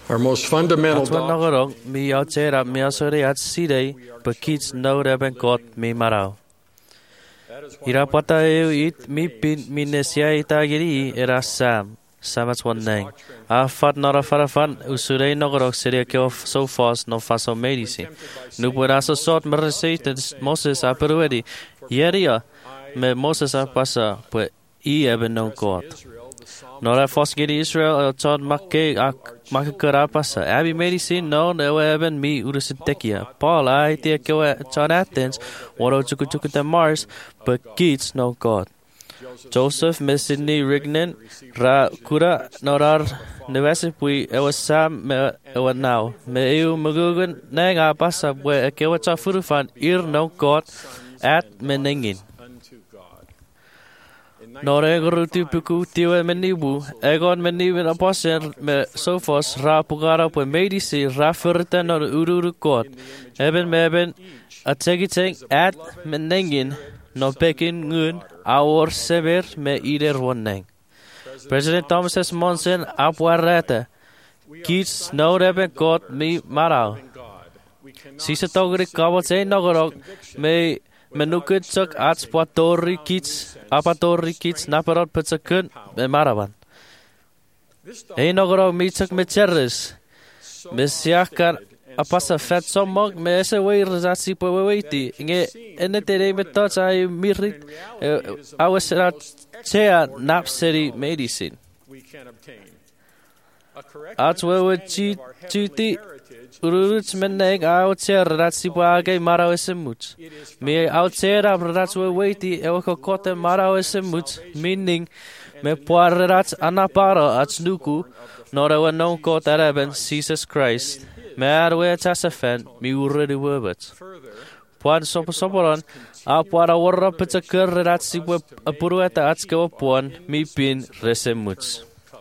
Our most fundamental Atwan doctrine nogorong mi au tera mi asore at sidei bekits no reben God mi marau. Ira pata eu it mi pin minesia itagiri era samats one nang. A fat nora farafan usure nogorok seria keo so fast no faso medicine. Nu pueda so sort mereceited Moses a peruedi. Yeria me Moses a pasa pues I eben no God. Nora fast giri Israel chod makke kera pasa. Abi medicine no eben mi urusintekia. Paul I tia keo chod Athens waro chuku te Mars but kids no God. Joseph me Sydney Rignan ra kura norar nevese pui ewa sam me ewa now me eu magugun nanga pasa bwe kewa cha furufan no God at menengin. Nore guruti puku tiwe menibu egon menibu apostle me sofos ra pugara pwe medisi ra furta no ururu God eben ategiteng at menengin no pekin ngun our sever me ider woneng. President Thomas S. Monson apwarete. Kids no reben God me marau. Sisa togri kawat say nogorok me menukut sak ats patori kids naparot putsakun me maravan. Nogorok me sak me cherres. Me siakar apasa fat somog me ese way rezasi po weiti nge enetere me touch I mirit awesrat chea napseri medicine at we chiti uruts meneg out cher ratsi page marau esemuch me out cher rats we weiti ewko kote marau esemuch meaning me poarrats anaparo at snuku nora no kot araben Jesus Christ. Maar we tasafen mi uredi webet. Puan soporan a puara warra pizza currat si apurueta atsko puan mi pin resemuts.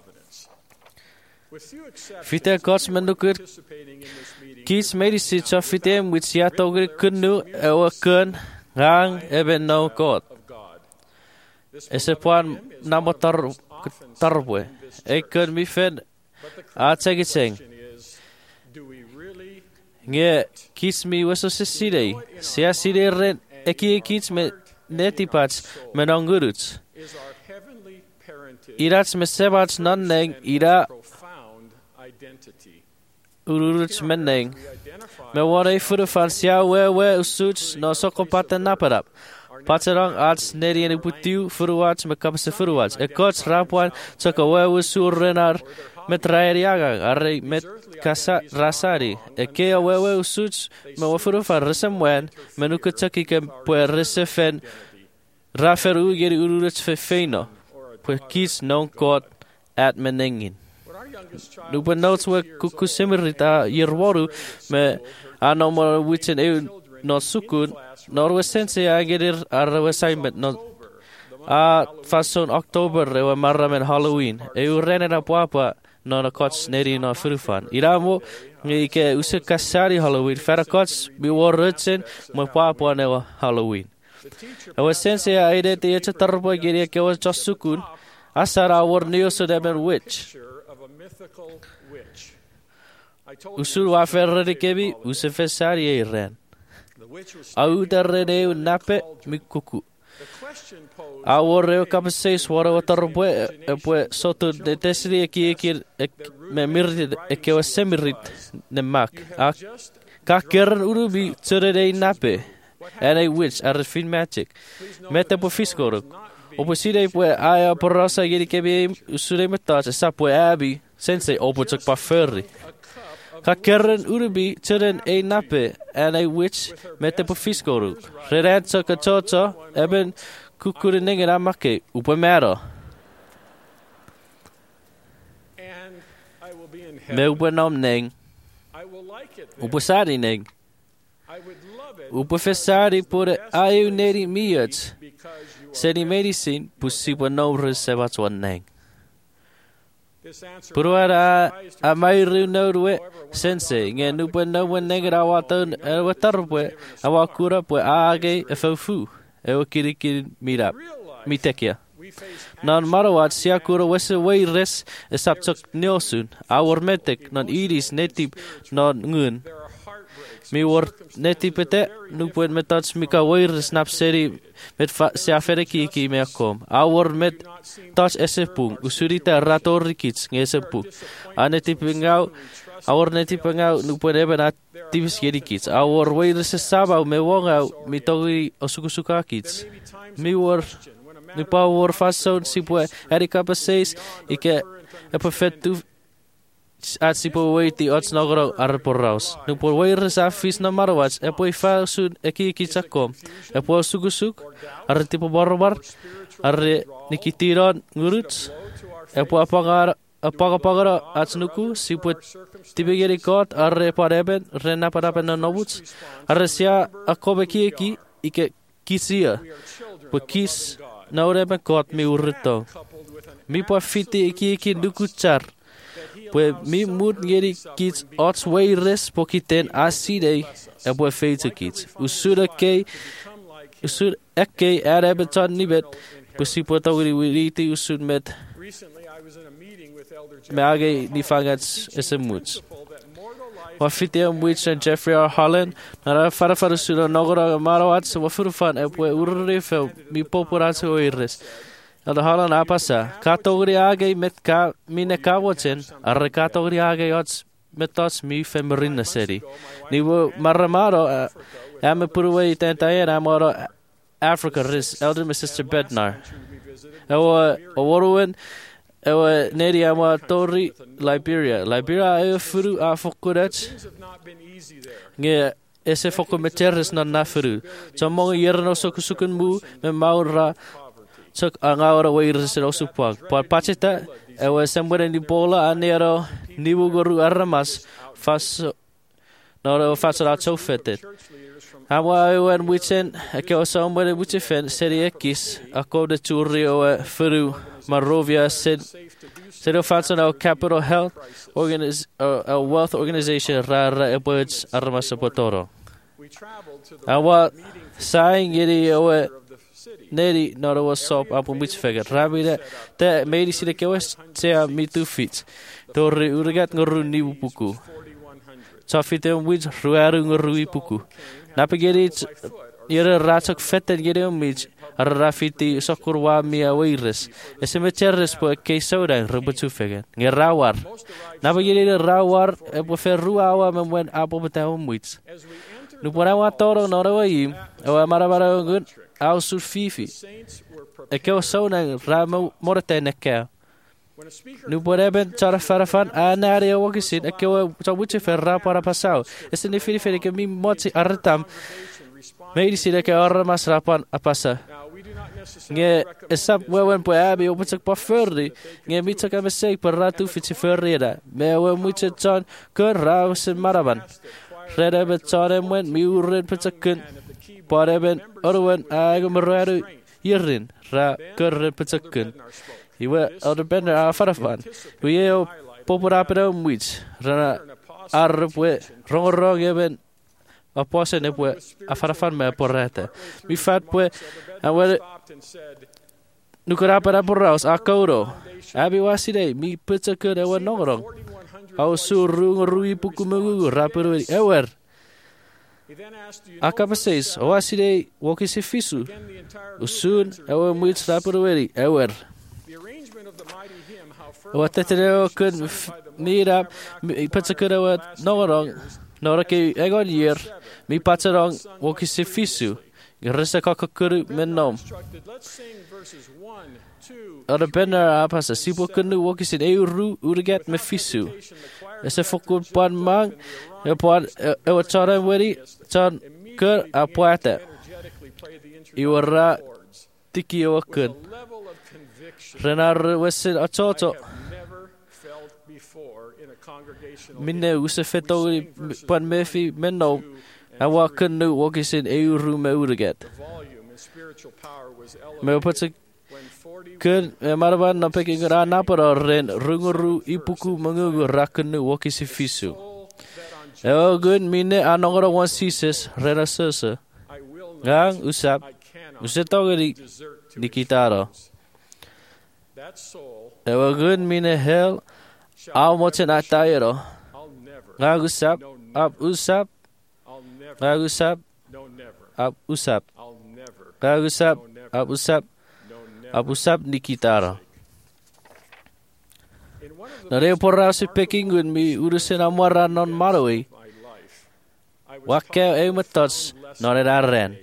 Fite gods mendukur kies medicine of fitem which yatogri kunu ewa kun gang eben no God. Ese puan namotar tarwe. Ik kun mi fen a tegitseng. Nge kids mi waso se sidei. Sia sidei ren eki kids me netipats menonguruts. Irats me sebats nonneng ira ururuts meneng. Me ware furufan sia we usuts no sokopata naparap. Paterang arts neri en putiu furuats me kapse furuats. E kots rapuan tsaka we usur renar met raeriaga arre met kasa rasari e ke wewe usuts me wafuru fa resemwen menu kutaki ke pu resefen raferu geri ururets fe feino pu kis non God at menengin nupa notes we kukusimirita yerworu me anomo witchen e no sukun norwe sense agerir arwe assignment no a fason October e marra men Halloween e urenera papa no na kots neri no furufan. Iramo ngi ke use kasari Halloween. Fera kots bi worrutsen mo papa ne Halloween. Awa sense aide te echa tarbo geri ke wa chasukun asara wor neoso deben witch. Usul wa ferre kebi use fesari e ren. Au terrene nape mikuku. Awore kapseis wara watarbo e soto de tesri ki me mirrit e ke wasemirit ne mak a ka kern urubi tsere nape and a witch are fin magic meta po fiskoro oposide po aya porasa geri ke be usure meta sa po abi sense opotok pa ferri ka kern urubi tsere nape and a witch meta po fiskoro rerat sa ka chocho eben kukurineng ramake upamero. Me upanom neng. Upasari neng. Upafesari por ayu neri miat. Seri medicine pusipa no resevats one neng. Puruara amairu no rue sense nge nupa no one negra waton watarwe awakura po age efofu. Ewa kiri mira, mitekia. Nan marawat siakura wese waires esaptok neosun. Our metek non iris netip non ngun. Mi war netip ete nupuen metats mika waires nap seri met seafereki ki me akom. Our met touch esepung usurita ratorikits ngesepung. Anetip ngau our netip ngau nupuen ebenat tivis gedikits. Our waires sabau me wongau mitogi osukusuka kits. Mi war nu power fason sipue erika paseis ike epefetu at sipo waiti ots nogro arporaus nu por waires afis na marwats epoi fasun eki kitsakom epo sugusuk ar tipo barbar ar nikitiron nguruts epo apagar atsnuku sipo tibegeri kot ar pareben rena paraben nobuts ar sia akobeki eki ike kisia pekis na orebe kot mi urito. Mi po fiti iki dukuchar. Pue mi mut ngeri kits ots waires po kiten aside e po feite kits. Usura eke arebe ton nibet. Pusi po tawiri wiriti usud met. Me age ni fangats esemuts. Wafiti wits and Jeffrey R. Holland, na farafara suda nogora marawats wafurufan epwe urrifel mi popuratse oires. The Holland apasa category age met ka mine kawoten arre category age ots metos mi femerina seri. Niwo maramaro ame puruwe tentayer amoro Africa ris elder my sister Bednar. Ewa oworuwen ewa neri ama tori Liberia. Liberia e furu a fokuret. Nge ese fokumeteres na nafuru. Somong yerno sokusukun mu me maura sok angawara wairis ro supang. Par pachita ewa sembere ni bola anero nibu goru aramas fas no fasara chofetet. Hawa ewan witchen ake osambere witchen seri ekis ako de churri o furu Marovia said Fatson our Capital Health a wealth organization rara ebuds armas potoro. Awa saying yeri owe neri nora was sop up on which figure. Rabida te made si de kewes sea me 2 feet. Torre urigat ngoru ni puku. Safite which ruaru ngorui puku. Napageri yere ratok fetten yere umij. Rafiti sokurwa mia waires. Ese mecheres po ke soda rubutu fegen. Nge rawar. Nabagiri rawar e po ferruawa men apo betaw muits. Nu porawa toro norawa yim. O marabara ngun au surfifi. E ke soda ramo morte nekka. Nu poreben chara farafan anare wakisin e ke chabuche ferra para pasau. Ese ne firi ke mi moti artam. Meidi sida ke armas rapan apasa. Nge esap wewen po abi o putak pa ferri. Nge mitak ame seg per ratu fitsi ferrida. Me we muche chan kun rausen maraban. Reda bet chan wen mi uren putakun. Pareben orwen agam raru yerin ra kurren putakun. Iwe ouder bender a farafan. We eo popurapedo mwits. Rana arpwe rong eben. Apose ne pue a farafan me porrete. Mi fat pue a wele nukara para porraus a kauro. Abi waside mi pizza kur ewa nongorong. Au surung rui puku mugu rapero ewer. Akapaseis waside woki se fisu. Usun ewa muits rapero ewer. Watetereo kun mira pizza kur ewa nongorong. Nora ke egon year mi patarong woki se fisu. Geresa kakakuru menom. Ora benar apa sa sipo kenu woki sin euru urigat me fisu. Ese fokun pan mang e pan e wachara weri chan ker apuata. Iwara tiki wakun. Renar wesin achoto. Minne usefeto pan mefi menno. Awa kenu woki sin euru me urigat. Me putsa kun maraban na peking ra napara ren runguru ipuku mangugu rakenu woki si fisu. Eo gun mine anongora wan sises rena sese. Gang usap usetogeri dikitaro. Ewagun mine hel au moten atayero. Ngagusap ab usap. Ngagusap ab usap. Ngagusap ab usap. Ab usap ni kitara. Nare porra si pekingun mi urusin amwara non maroi. Wakau e matots nore darren.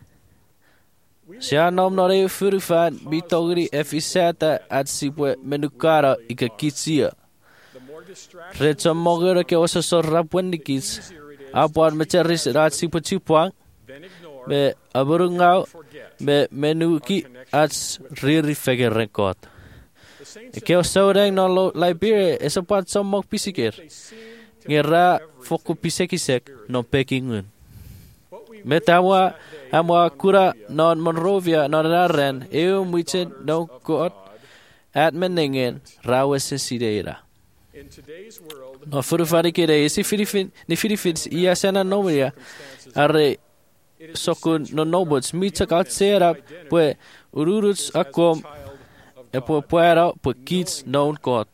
Siya nom nore furufan bitogri efisata at sipwe menukara ika kitsia. Recha mogera ke osa sorrap wendikis. Apuan mecaris rat sipwe cipuang. Me aburungau me menuki at riri fege rekod. Keo saudeng no Liberia esapat somok pisikir. Ngira foku pisekisek no pekingun. Metawa amwa kura non Monrovia non Darren eu muchen no god at meningen rawe sesideira. No furufari kere isi Philippines ia sana nomia are sokun no nobots mitak at serap pue ururuts akom epo puera pu kids known god.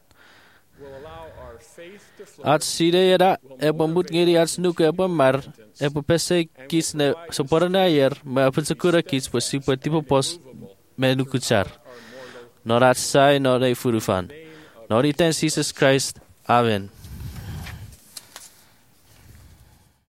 At sideira epo mut ngiri at snuke epo mar epo pese kids ne soporana ayer me apo sekura kids pu sipa tipo pos menukuchar. Norat sai no de furufan. Noriten Jesus Christ. Amen.